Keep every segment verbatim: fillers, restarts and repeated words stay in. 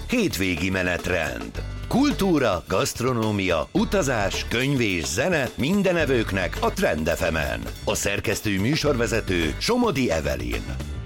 hétvégi menetrend. Kultúra, gasztronómia, utazás, könyv és zene minden evőknek a Trend ef emen. A szerkesztő műsorvezető Somodi Evelyn.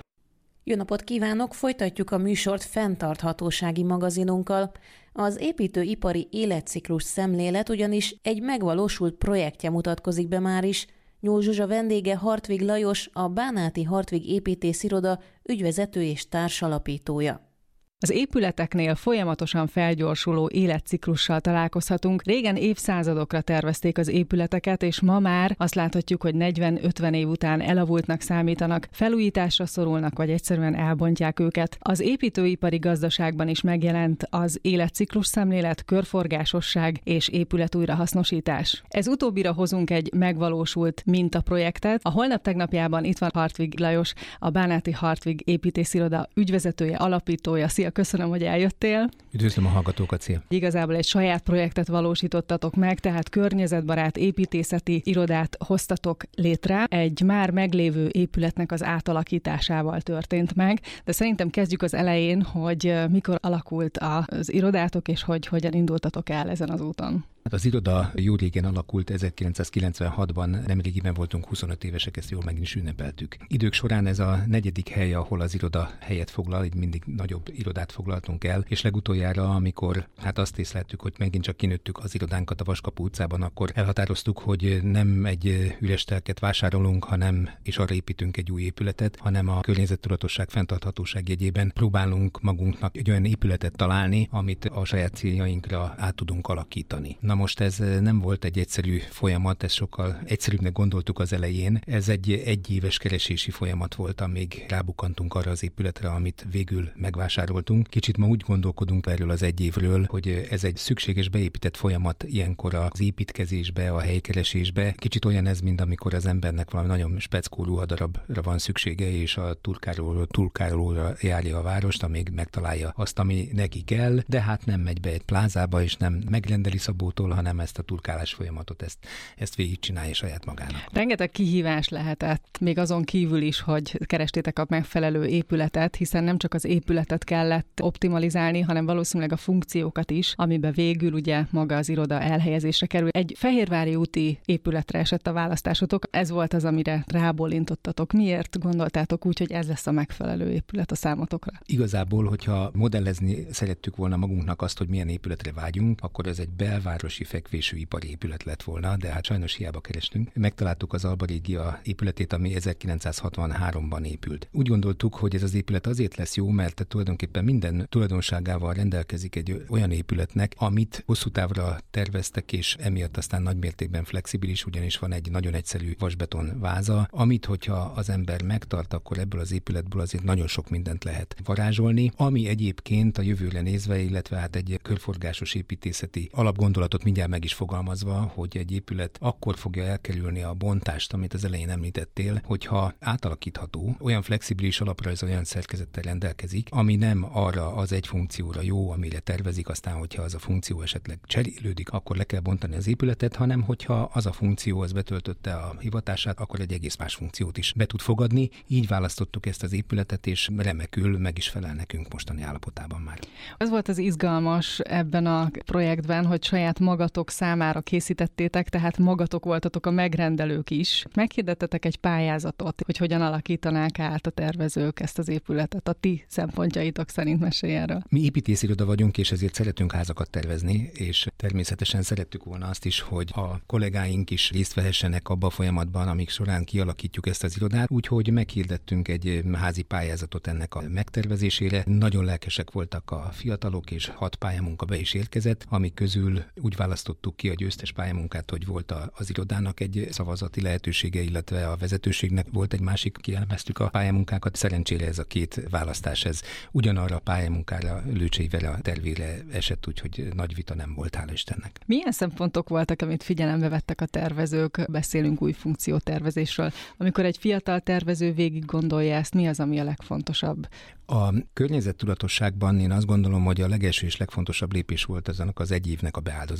Jó napot kívánok! Folytatjuk a műsort fenntarthatósági magazinunkkal. Az építőipari életciklus szemlélet ugyanis egy megvalósult projektje mutatkozik be már is. Nyúl Zsuzsa vendége Hartwig Lajos, a Bánáti Hartwig építésziroda ügyvezető és társalapítója. Az épületeknél folyamatosan felgyorsuló életciklussal találkozhatunk. Régen évszázadokra tervezték az épületeket, és ma már azt láthatjuk, hogy negyven-ötven év után elavultnak számítanak, felújításra szorulnak, vagy egyszerűen elbontják őket. Az építőipari gazdaságban is megjelent az életciklus szemlélet, körforgásosság és épület újrahasznosítás. Ez utóbbira hozunk egy megvalósult mintaprojektet. A holnap tegnapjában itt van Hartwig Lajos, a Bánáti Hartwig építésziroda ügyvezetője, alapítója. Szia, köszönöm, hogy eljöttél. Üdvözlöm a hallgatókat, szia! Igazából egy saját projektet valósítottatok meg, tehát környezetbarát építészeti irodát hoztatok létre. Egy már meglévő épületnek az átalakításával történt meg, de szerintem kezdjük az elején, hogy mikor alakult az irodátok, és hogy hogyan indultatok el ezen az úton. Hát az iroda jó régen alakult, ezerkilencszázkilencvenhatban, nemrégiben voltunk huszonöt évesek, ezt jól meg is ünnepeltük. Idők során ez a negyedik hely, ahol az iroda helyet foglal, így mindig nagyobb irodát foglaltunk el, és legutoljára, amikor hát azt észleltük, hogy megint csak kinőttük az irodánkat a Vaskapu utcában, akkor elhatároztuk, hogy nem egy üres telket vásárolunk, hanem és arra építünk egy új épületet, hanem a környezettudatosság, fenntarthatóság jegyében próbálunk magunknak egy olyan épületet találni, amit a saját céljainkra át tudunk alakítani. Na most ez nem volt egy egyszerű folyamat, ez sokkal egyszerűbbnek gondoltuk az elején. Ez egy egyéves keresési folyamat volt, amíg rábukantunk arra az épületre, amit végül megvásároltunk. Kicsit ma úgy gondolkodunk erről az egy évről, hogy ez egy szükséges beépített folyamat ilyenkor az építkezésbe, a helykeresésbe. Kicsit olyan ez, mint amikor az embernek valami nagyon speckó ruhadarabra van szüksége, és a turkálóról turkálóra járja a várost, amíg megtalálja azt, ami neki kell, de hát nem megy be egy plázába, és nem megrendeli Szabótól, hanem ezt a turkálás folyamatot, ezt, ezt végigcsinálja saját magának. Rengeteg kihívás lehetett, még azon kívül is, hogy kerestétek a megfelelő épületet, hiszen nem csak az épületet kellett optimalizálni, hanem valószínűleg a funkciókat is, amiben végül ugye maga az iroda elhelyezésre kerül. Egy Fehérvári úti épületre esett a választásotok, ez volt az, amire rábólintottatok. Miért gondoltátok úgy, hogy ez lesz a megfelelő épület a számotokra? Igazából, hogyha modellezni szerettük volna magunknak azt, hogy milyen épületre vágyunk, akkor ez egy belváros fekvésű ipari épület lett volna, de hát sajnos hiába kerestünk. Megtaláltuk az Alba Régia épületét, ami ezerkilencszázhatvanháromban épült. Úgy gondoltuk, hogy ez az épület azért lesz jó, mert tulajdonképpen minden tulajdonságával rendelkezik egy olyan épületnek, amit hosszú távra terveztek, és emiatt aztán nagy mértékben flexibilis, ugyanis van egy nagyon egyszerű vasbeton váza, amit, hogyha az ember megtart, akkor ebből az épületből azért nagyon sok mindent lehet varázsolni, ami egyébként a jövőre nézve, illetve hát egy körforgásos építészeti alapgondolatot mindjárt meg is fogalmazva, hogy egy épület akkor fogja elkerülni a bontást, amit az elején említettél, hogyha átalakítható, olyan flexibilis alaprajz, olyan szerkezettel rendelkezik, ami nem arra az egy funkcióra jó, amire tervezik, aztán, hogyha az a funkció esetleg cserélődik, akkor le kell bontani az épületet, hanem hogyha az a funkció az betöltötte a hivatását, akkor egy egész más funkciót is be tud fogadni. Így választottuk ezt az épületet, és remekül meg is felel nekünk mostani állapotában már. Az volt az izgalmas ebben a projektben, hogy saját magatok számára készítettétek, tehát magatok voltatok a megrendelők is. Meghirdettetek egy pályázatot, hogy hogyan alakítanák át a tervezők ezt az épületet. A ti szempontjaitok szerint mesélj erről. Mi építésziroda vagyunk, és ezért szeretünk házakat tervezni, és természetesen szerettük volna azt is, hogy a kollégáink is részt vehessenek abba a folyamatban, amik során kialakítjuk ezt az irodát, úgyhogy meghirdettünk egy házi pályázatot ennek a megtervezésére. Nagyon lelkesek voltak a fiatalok, és hat pályamunka be is érkezett, amik közül úgy választottuk ki a győztes pályamunkát, hogy volt az irodának egy szavazati lehetősége, illetve a vezetőségnek volt egy másik, kielemeztük a pályamunkákat. Szerencsére ez a két választás, ez ugyanarra a pályamunkára, Lőcsei Vera tervére esett, úgyhogy nagy vita nem volt, hála Istennek. Milyen szempontok voltak, amit figyelembe vettek a tervezők? Beszélünk új funkciótervezésről. Amikor egy fiatal tervező végig gondolja ezt, mi az, ami a legfontosabb? A környezettudatosságban én azt gondolom, hogy a legelső és legfontosabb lépés volt azonnak az egy évnek a beáldozása.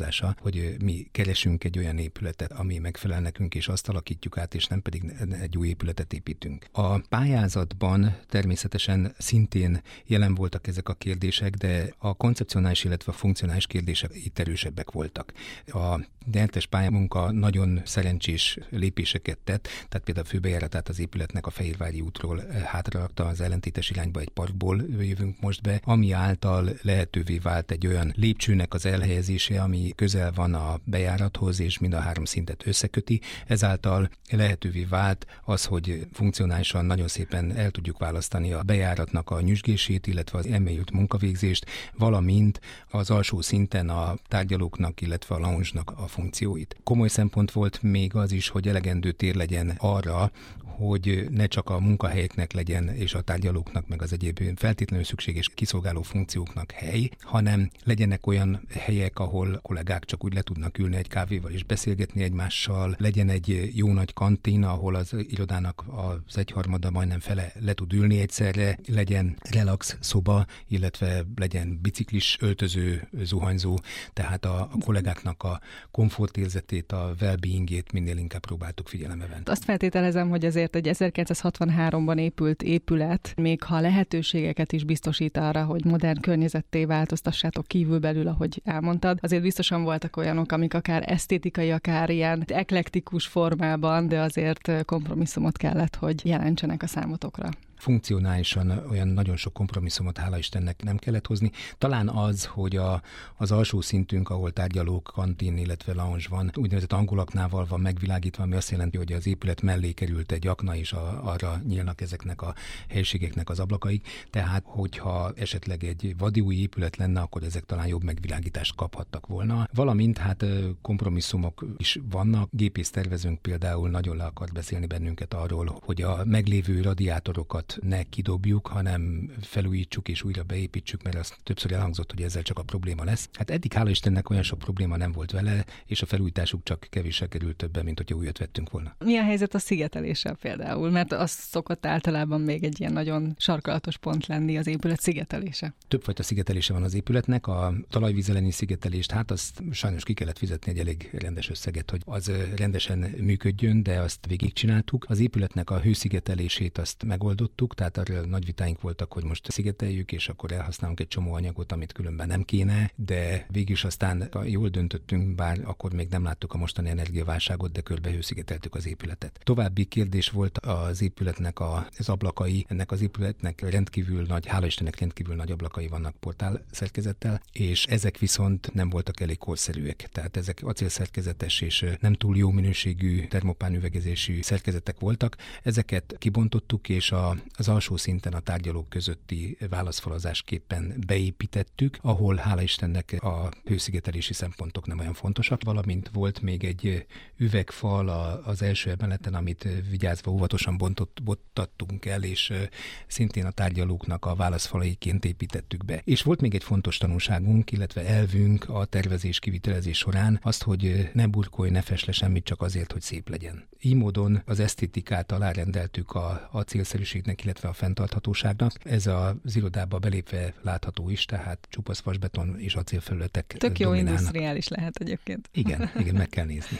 megfogalmazása, hogy mi keresünk egy olyan épületet, ami megfelel nekünk, és azt alakítjuk át, és nem pedig egy új épületet építünk. A pályázatban természetesen szintén jelen voltak ezek a kérdések, de a koncepcionális, illetve a funkcionális kérdések itt erősebbek voltak. A nyertes pályamunka nagyon szerencsés lépéseket tett, tehát például a főbejáratát az épületnek a Fehérvári útról hátrarakta, az ellentétes irányba egy parkból jövünk most be, ami által lehetővé vált egy olyan lépcsőnek az elhelyezése, ami közel van a bejárathoz, és mind a három szintet összeköti. Ezáltal lehetővé vált az, hogy funkcionálisan nagyon szépen el tudjuk választani a bejáratnak a nyüzsgését, illetve az elmélyült munkavégzést, valamint az alsó szinten a tárgyalóknak, illetve a lounge-nak a funkcióit. Komoly szempont volt még az is, hogy elegendő tér legyen arra, hogy ne csak a munkahelyeknek legyen, és a tárgyalóknak, meg az egyéb feltétlenül szükséges kiszolgáló funkcióknak hely, hanem legyenek olyan helyek, ahol kollégák csak úgy le tudnak ülni egy kávéval és beszélgetni egymással, legyen egy jó nagy kantin, ahol az irodának az egyharmada, majdnem fele le tud ülni egyszerre, legyen relax szoba, illetve legyen biciklis öltöző, zuhanyzó, tehát a, a kollégáknak a komfortérzetét, a well-beingét minél inkább próbáltuk figyelembe venni. Azt feltételezem, hogy azért egy ezerkilencszázhatvanháromban épült épület, még ha lehetőségeket is biztosít arra, hogy modern környezetté változtassátok kívülbelül, ahogy elmondtad, azért biztosan voltak olyanok, amik akár esztétikai, akár ilyen eklektikus formában, de azért kompromisszumot kellett, hogy jelentsenek a számotokra. Funkcionálisan olyan nagyon sok kompromisszumot, hála Istennek, nem kellett hozni. Talán az, hogy a, az alsó szintünk, ahol tárgyalók, kantin, illetve lounge van, úgynevezett angolaknával van megvilágítva, ami azt jelenti, hogy az épület mellé került egy akna, és a, arra nyílnak ezeknek a helyiségeknek az ablakai. Tehát, hogyha esetleg egy vadi új épület lenne, akkor ezek talán jobb megvilágítást kaphattak volna. Valamint hát kompromisszumok is vannak. Gépésztervezőnk például nagyon le akart beszélni bennünket arról, hogy a meglévő radiátorokat ne kidobjuk, hanem felújítsuk és újra beépítsük, mert az többször elhangzott, hogy ezzel csak a probléma lesz. Hát eddig hála Istennek olyan sok probléma nem volt vele, és a felújításuk csak kevéssel került többen, mint hogyha újat vettünk volna. Mi a helyzet a szigeteléssel például? Mert az szokott általában még egy ilyen nagyon sarkalatos pont lenni, az épület szigetelése. Többfajta szigetelése van az épületnek. A talajvíz elleni szigetelést, hát azt sajnos ki kellett fizetni egy elég rendes összeget, hogy az rendesen működjön, de azt végigcsináltuk. Az épületnek a hőszigetelését azt megoldottuk, tehát arra nagy vitáink voltak, hogy most szigeteljük, és akkor elhasználunk egy csomó anyagot, amit különben nem kéne, de végül is aztán jól döntöttünk, bár akkor még nem láttuk a mostani energiaválságot, de körbehőszigeteltük az épületet. További kérdés volt az épületnek a, az ablakai, ennek az épületnek rendkívül nagy, hála Istennek rendkívül nagy ablakai vannak portál szerkezettel, és ezek viszont nem voltak elég korszerűek. Tehát ezek acélszerkezetes és nem túl jó minőségű termopán üvegezésű szerkezetek voltak. Ezeket kibontottuk, és a az alsó szinten a tárgyalók közötti válaszfalazásképpen beépítettük, ahol hála Istennek a hőszigetelési szempontok nem olyan fontosak, valamint volt még egy üvegfal az első emeleten, amit vigyázva óvatosan bontott, bottattunk el, és szintén a tárgyalóknak a válaszfalaiként építettük be. És volt még egy fontos tanulságunk, illetve elvünk a tervezés kivitelezés során, azt, hogy ne burkolj, ne fess le semmit csak azért, hogy szép legyen. Így módon az esztétikát alárendeltük a, a célszerűségnek, illetve a fenntarthatóságnak. Ez az irodába belépve látható is, tehát csupasz vasbeton és acélfelületek Tök jó industriális lehet egyébként. Igen, igen, meg kell nézni.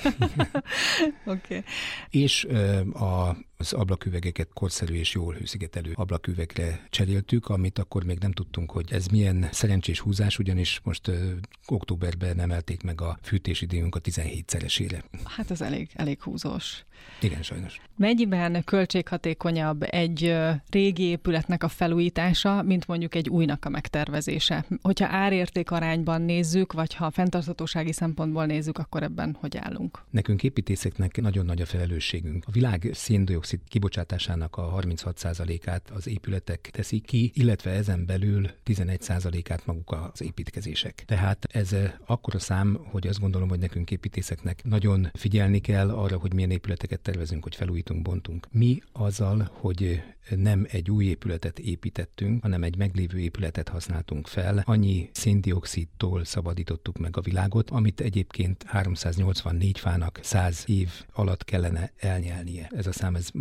Oké. Okay. És a az ablaküvegeket korszerű és jól hőszigetelő ablaküvegre cseréltük, amit akkor még nem tudtunk, hogy ez milyen szerencsés húzás, ugyanis most ö, októberben emelték meg a fűtésidőnk a tizenhétszeresére. Hát ez elég, elég húzós. Igen, sajnos. Mennyiben költséghatékonyabb egy régi épületnek a felújítása, mint mondjuk egy újnak a megtervezése? Hogyha árérték arányban nézzük, vagy ha fenntarthatósági szempontból nézzük, akkor ebben hogy állunk? Nekünk építészeknek nagyon nagy a felelősségünk. A világ szén-dioxid kibocsátásának a harminchat százalékát az épületek teszik ki, illetve ezen belül tizenegy százalékát maguk az építkezések. Tehát ez akkora szám, hogy azt gondolom, hogy nekünk építészeknek nagyon figyelni kell arra, hogy milyen épületeket tervezünk, hogy felújítunk, bontunk. Mi azzal, hogy nem egy új épületet építettünk, hanem egy meglévő épületet használtunk fel. Annyi szén-dioxidtól szabadítottuk meg a világot, amit egyébként háromszáznyolcvannégy fának száz év alatt kellene elnyelnie. Ez a szám ez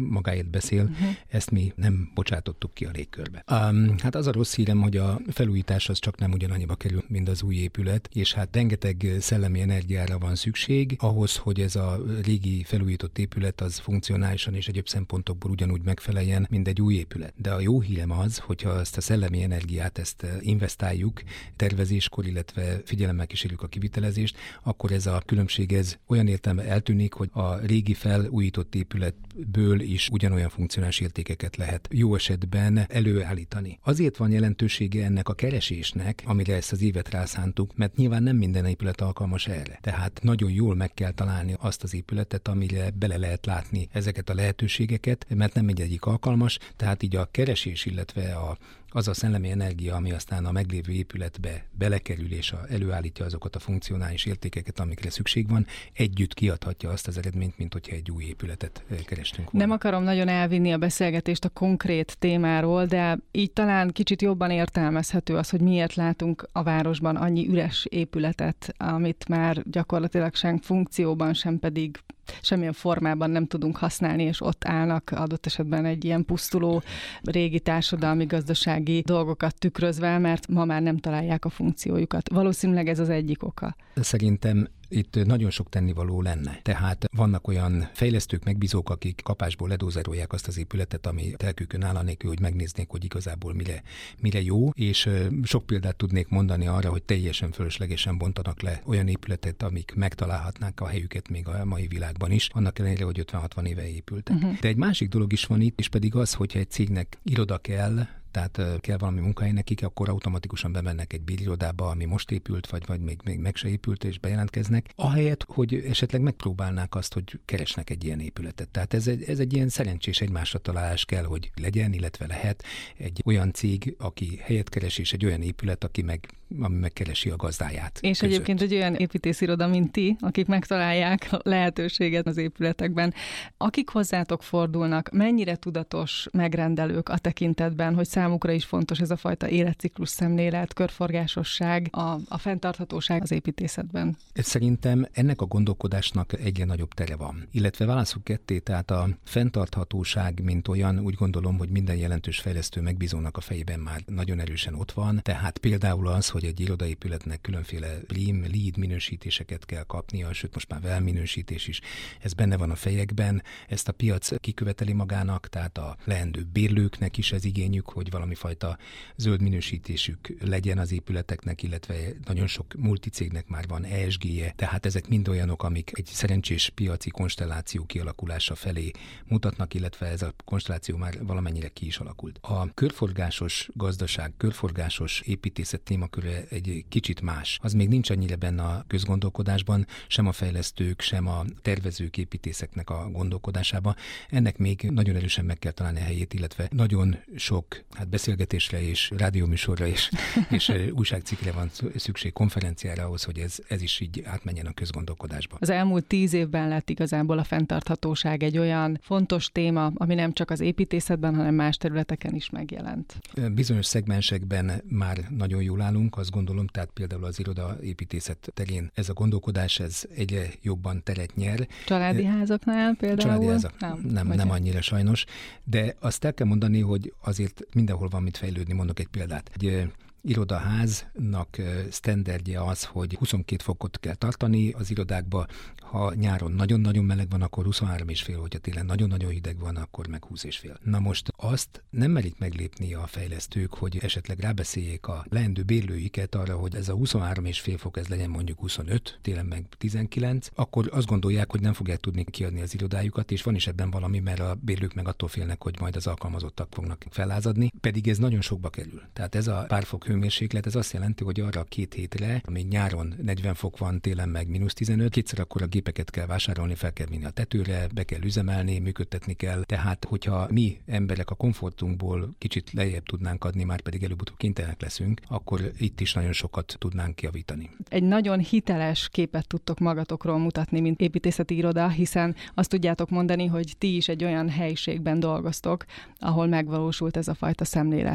magáért beszél, uh-huh. ezt mi nem bocsátottuk ki a légkörbe. Um, hát az a rossz hírem, hogy a felújítás az csak nem ugyanannyiba kerül, mint az új épület, és hát rengeteg szellemi energiára van szükség ahhoz, hogy ez a régi felújított épület az funkcionálisan és egyéb szempontokból ugyanúgy megfeleljen, mint egy új épület. De a jó hírem az, hogyha ezt a szellemi energiát, ezt investáljuk tervezéskor, illetve figyelemmel kísérjük a kivitelezést, akkor ez a különbség ez olyan értelme eltűnik, hogy a régi felújított épületből is ugyanolyan funkcionális értékeket lehet jó esetben előállítani. Azért van jelentősége ennek a keresésnek, amire ezt az évet rászántuk, mert nyilván nem minden épület alkalmas erre. Tehát nagyon jól meg kell találni azt az épületet, amire bele lehet látni ezeket a lehetőségeket, mert nem mindegyik alkalmas, tehát így a keresés, illetve a az a szellemi energia, ami aztán a meglévő épületbe belekerül és a, előállítja azokat a funkcionális értékeket, amikre szükség van, együtt kiadhatja azt az eredményt, mint hogyha egy új épületet kerestünk volna. Nem akarom nagyon elvinni a beszélgetést a konkrét témáról, de így talán kicsit jobban értelmezhető az, hogy miért látunk a városban annyi üres épületet, amit már gyakorlatilag sem funkcióban, sem pedig semmilyen formában nem tudunk használni, és ott állnak adott esetben egy ilyen pusztuló régi társadalmi, gazdasági dolgokat tükrözve, mert ma már nem találják a funkciójukat. Valószínűleg ez az egyik oka. Szerintem itt nagyon sok tennivaló lenne. Tehát vannak olyan fejlesztők, megbízók, akik kapásból ledózerolják azt az épületet, ami telkükön áll, anélkül, hogy megnéznék, hogy igazából mire, mire jó, és sok példát tudnék mondani arra, hogy teljesen fölöslegesen bontanak le olyan épületet, amik megtalálhatnák a helyüket még a mai világban is, annak ellenére, hogy ötven-hatvan éve épültek. Uh-huh. De egy másik dolog is van itt, és pedig az, hogyha egy cégnek iroda kell, tehát kell valami munkahely nekik, akkor automatikusan bemennek egy bérirodába, ami most épült, vagy, vagy még, még meg se épült, és bejelentkeznek, ahelyett, hogy esetleg megpróbálnák azt, hogy keresnek egy ilyen épületet. Tehát ez egy, ez egy ilyen szerencsés egymásra találás kell, hogy legyen, illetve lehet egy olyan cég, aki helyet keres, és egy olyan épület, aki meg, ami megkeresi a gazdáját. És között. Egyébként egy olyan építésziroda, mint ti, akik megtalálják a lehetőséget az épületekben. Akik hozzátok fordulnak, mennyire tudatos megrendelők a tekintetben, hogy számukra is fontos ez a fajta életciklus szemlélet, körforgásosság, a, a fenntarthatóság az építészetben? Szerintem ennek a gondolkodásnak egyre nagyobb tere van. Illetve válaszuk ketté, tehát a fenntarthatóság, mint olyan, úgy gondolom, hogy minden jelentős fejlesztő megbízónak a fejében már nagyon erősen ott van. Tehát például az, hogy egy irodaépületnek különféle BREEAM, LEED minősítéseket kell kapnia, sőt most már WELL minősítés is. Ez benne van a fejekben, ezt a piac kiköveteli magának, tehát a leendő bérlőknek is ez igényük, hogy valami fajta zöld minősítésük legyen az épületeknek, illetve nagyon sok multicégnek már van E S G-je, tehát ezek mind olyanok, amik egy szerencsés piaci konstelláció kialakulása felé mutatnak, illetve ez a konstelláció már valamennyire ki is alakult. A körforgásos gazdaság, körforgásos építészet témaköre egy kicsit más. Az még nincs annyira benne a közgondolkodásban, sem a fejlesztők, sem a tervezők, építészeknek a gondolkodásában. Ennek még nagyon erősen meg kell találni a helyét, illetve nagyon sok hát beszélgetésre és rádióműsorra és, és újságcikkre van szükség, konferenciára ahhoz, hogy ez, ez is így átmenjen a közgondolkodásba. Az elmúlt tíz évben lett igazából a fenntarthatóság egy olyan fontos téma, ami nem csak az építészetben, hanem más területeken is megjelent. Bizonyos szegmensekben már nagyon jól állunk, azt gondolom, tehát például az irodaépítészet terén ez a gondolkodás, ez egyre jobban teret nyer. Családi házaknál például? Családi házak nem, nem, nem annyira sajnos, de azt el kell mondani, hogy azért mindenhol van mit fejlődni, mondok egy példát. Egy irodaháznak sztenderdje az, hogy huszonkét fokot kell tartani az irodákba, ha nyáron nagyon-nagyon meleg van, akkor huszonhárom és fél, hogyha télen nagyon-nagyon hideg van, akkor meg húsz és fél. Na most azt nem merik meglépni a fejlesztők, hogy esetleg rábeszéljék a leendő bérlőiket arra, hogy ez a huszonhárom és fél fok, ez legyen mondjuk huszonöt, télen meg tizenkilenc, akkor azt gondolják, hogy nem fogják tudni kiadni az irodájukat, és van is ebben valami, mert a bérlők meg attól félnek, hogy majd az alkalmazottak fognak fellázadni, pedig ez nagyon sokba kerül. Tehát ez a pár fok hőmérséklet, ez azt jelenti, hogy arra a két hétre, amíg nyáron negyven fok van, télen meg mínusz tizenöt, kétszer akkor a gépeket kell vásárolni, fel kell vinni a tetőre, be kell üzemelni, működtetni kell. Tehát, hogyha mi emberek a komfortunkból kicsit lejjebb tudnánk adni, már pedig előbb-utóbb kénytelenek leszünk, akkor itt is nagyon sokat tudnánk javítani. Egy nagyon hiteles képet tudtok magatokról mutatni, mint építészeti iroda, hiszen azt tudjátok mondani, hogy ti is egy olyan helyiségben dolgoztok, ahol megvalósult ez a fajta szemlélet.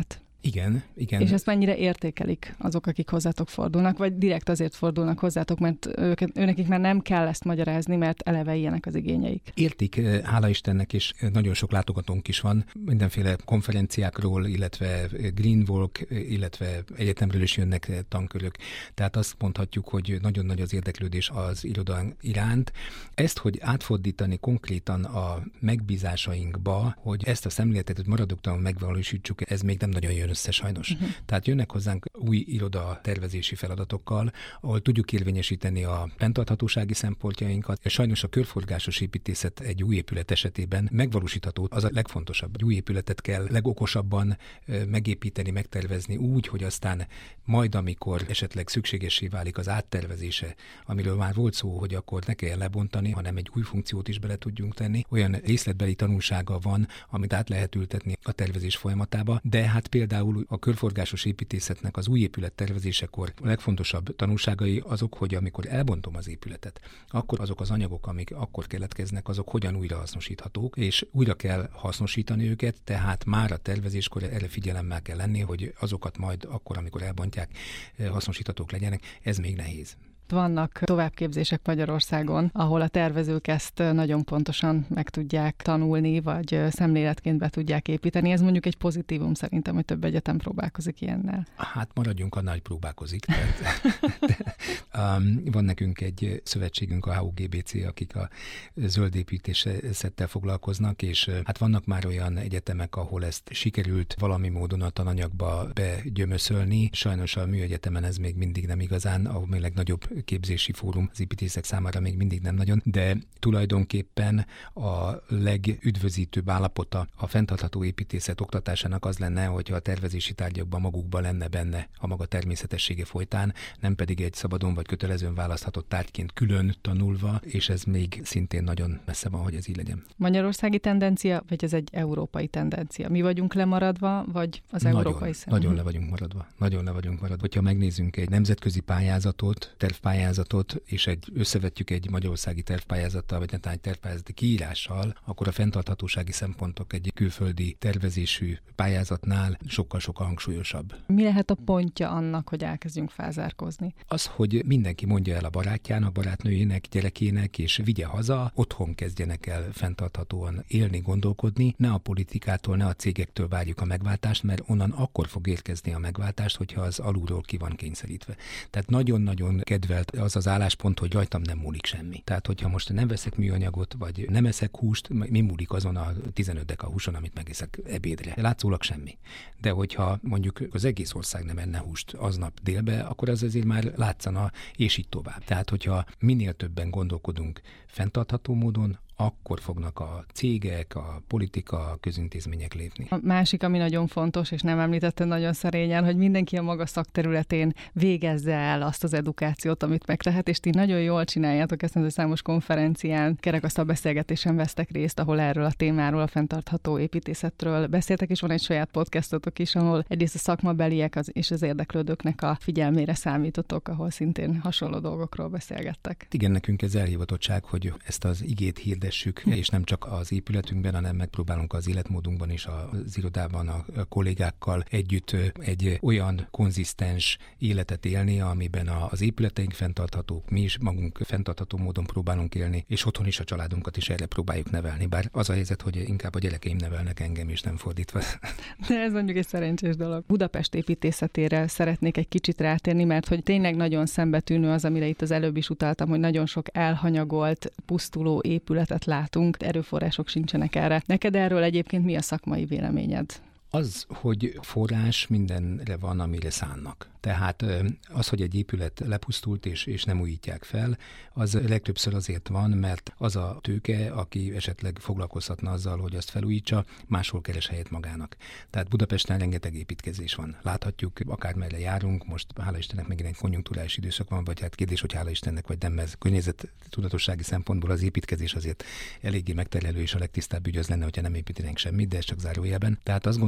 Igen, igen. És ezt mennyire értékelik azok, akik hozzátok fordulnak, vagy direkt azért fordulnak hozzátok, mert őket, őnekik már nem kell ezt magyarázni, mert eleve ilyenek az igényeik? Értik, hála Istennek, és nagyon sok látogatónk is van, mindenféle konferenciákról, illetve Green Walk, illetve egyetemről is jönnek tankörök. Tehát azt mondhatjuk, hogy nagyon nagy az érdeklődés az irodán iránt. Ezt, hogy átfordítani konkrétan a megbízásainkba, hogy ezt a szemléletet maradoktalanul megvalósítsuk, ez még nem nagyon jön össze sajnos. Uh-huh. Tehát jönnek hozzánk új iroda tervezési feladatokkal, ahol tudjuk érvényesíteni a fenntarthatósági szempontjainkat. Sajnos a körforgásos építészet egy új épület esetében megvalósítható, az a legfontosabb. Egy új épületet kell legokosabban megépíteni, megtervezni úgy, hogy aztán majd, amikor esetleg szükségessé válik az áttervezése, amiről már volt szó, hogy akkor ne kell lebontani, hanem egy új funkciót is bele tudjunk tenni. Olyan részletbeli tanulsága van, amit át lehet ültetni a tervezés folyamatába, de hát például a körforgásos építészetnek az új épület tervezésekor a legfontosabb tanulságai azok, hogy amikor elbontom az épületet, akkor azok az anyagok, amik akkor keletkeznek, azok hogyan újra hasznosíthatók, és újra kell hasznosítani őket, tehát már a tervezéskor erre figyelemmel kell lenni, hogy azokat majd akkor, amikor elbontják, hasznosíthatók legyenek. Ez még nehéz. Vannak továbbképzések Magyarországon, ahol a tervezők ezt nagyon pontosan meg tudják tanulni, vagy szemléletként be tudják építeni. Ez mondjuk egy pozitívum szerintem, hogy több egyetem próbálkozik ilyennel. Hát maradjunk annál, hogy próbálkozik. Tehát, de, um, van nekünk egy szövetségünk, a há u gé bé cé, akik a zöld építészettel foglalkoznak, és hát vannak már olyan egyetemek, ahol ezt sikerült valami módon a tananyagba begyömöszölni. Sajnos a műegyetemen ez még mindig nem igazán, ahol még legnagyobb képzési fórum az építészek számára még mindig nem nagyon, de tulajdonképpen a legüdvözítőbb állapota a fenntartható építészet oktatásának az lenne, hogyha a tervezési tárgyakban magukban lenne benne a maga természetessége folytán, nem pedig egy szabadon vagy kötelezően választhatott tárgyként külön tanulva, és ez még szintén nagyon messze van, hogy ez így legyen. Magyarországi tendencia, vagy ez egy európai tendencia? Mi vagyunk lemaradva, vagy az nagyon, európai szem? Nagyon le vagyunk maradva. Nagyon le vagyunk maradva. Hogyha megnézzünk egy nemzetközi pályázatot, tervpályázatot, és egy, összevetjük egy magyarországi tervpályázattal, vagy netán egy tervpályázati kiírással, akkor a fenntarthatósági szempontok egy külföldi tervezésű pályázatnál sokkal-sokkal hangsúlyosabb. Mi lehet a pontja annak, hogy elkezdjünk felzárkózni? Az, hogy mindenki mondja el a barátjának, barátnőjének, gyerekének, és vigye haza, otthon kezdjenek el fenntarthatóan élni, gondolkodni, ne a politikától, ne a cégektől várjuk a megváltást, mert onnan akkor fog érkezni a megváltást, hogyha az alulról ki van kényszerítve. Tehát nagyon-nagyon kedvelt az az álláspont, hogy rajtam nem múlik semmi. Tehát, hogyha most nem veszek műanyagot, vagy nem eszek húst, mi múlik azon a tizenöt deka húson, amit megeszek ebédre? Látszólag semmi. De hogyha mondjuk az egész ország nem enne húst aznap délbe, akkor az azért már látszana, és így tovább. Tehát, hogyha minél többen gondolkodunk fenntartható módon, akkor fognak a cégek, a politika, a közintézmények lépni. A másik, ami nagyon fontos, és nem említettem nagyon szerényen, hogy mindenki a maga szakterületén végezze el azt az edukációt, amit megtehet, és ti nagyon jól csináljátok ezt, a számos konferencián, kerekasztal beszélgetésen vesztek részt, ahol erről a témáról, a fenntartható építészetről beszéltek, és van egy saját podcastotok is, ahol egyrészt a szakmabeliek az, és az érdeklődőknek a figyelmére számítotok, ahol szintén hasonló dolgokról beszélgettek. Igen, nekünk ez elhivatottság, hogy ezt az igét hirdet és nem csak az épületünkben, hanem megpróbálunk az életmódunkban és az irodában a kollégákkal együtt egy olyan konzisztens életet élni, amiben az épületeink fenntarthatók, mi is magunk fenntartható módon próbálunk élni, és otthon is a családunkat is erre próbáljuk nevelni. Bár az a helyzet, hogy inkább a gyerekeim nevelnek engem, és nem fordítva. De ez mondjuk egy szerencsés dolog. Budapest építészetére szeretnék egy kicsit rátérni, mert hogy tényleg nagyon szembetűnő az, amire itt az előbb is utaltam, hogy nagyon sok elhanyagolt, pusztuló épületet látunk, erőforrások sincsenek erre. Neked erről egyébként mi a szakmai véleményed? Az, hogy forrás mindenre van, amire szánnak. Tehát az, hogy egy épület lepusztult és, és nem újítják fel, az legtöbbször azért van, mert az a tőke, aki esetleg foglalkozhatna azzal, hogy azt felújítsa, máshol keres helyet magának. Tehát Budapesten rengeteg építkezés van. Láthatjuk, akármerre járunk, most hála Istennek megint egy konjunkturális időszak van, vagy hát kérdés, hogy hála Istennek, vagy nem, ez környezettudatossági szempontból az építkezés azért eléggé megterhelő, és a legtisztább ügy az lenne, hogyha nem építenénk semmit, de ez csak zárójelben. Tehát azt gondolom,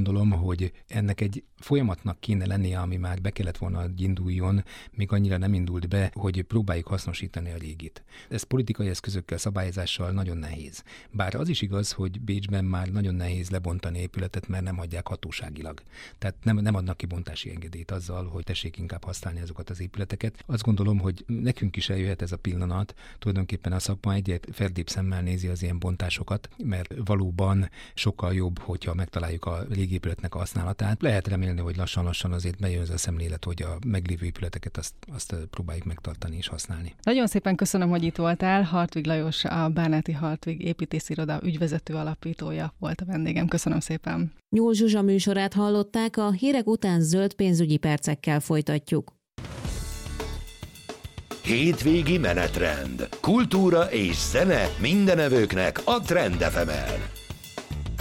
gondolom, hogy ennek egy folyamatnak kéne lennie, ami már be kellett volna, hogy induljon, még annyira nem indult be, hogy próbáljuk hasznosítani a régit. Ez politikai eszközökkel, szabályozással nagyon nehéz. Bár az is igaz, hogy Bécsben már nagyon nehéz lebontani épületet, mert nem adják hatóságilag. Tehát nem, nem adnak ki bontási engedélyt azzal, hogy tessék inkább használni azokat az épületeket. Azt gondolom, hogy nekünk is eljöhet ez a pillanat. Tulajdonképpen a szakma egyre ferdébb szemmel nézi az ilyen bontásokat, mert valóban sokkal jobb, hogyha megtaláljuk a régi épületnek a használatát. Lehet remélni, hogy lassan-lassan azért bejön az a szemlélet, hogy a meglévő épületeket azt, azt próbáljuk megtartani és használni. Nagyon szépen köszönöm, hogy itt voltál. Hartwig Lajos, a Bárnáti Hartwig építésziroda ügyvezető alapítója volt a vendégem. Köszönöm szépen. Nyúl Zsuzsa műsorát hallották, a hírek után zöld pénzügyi percekkel folytatjuk. Hétvégi menetrend. Kultúra és zene mindenevőknek a Trend ef emen.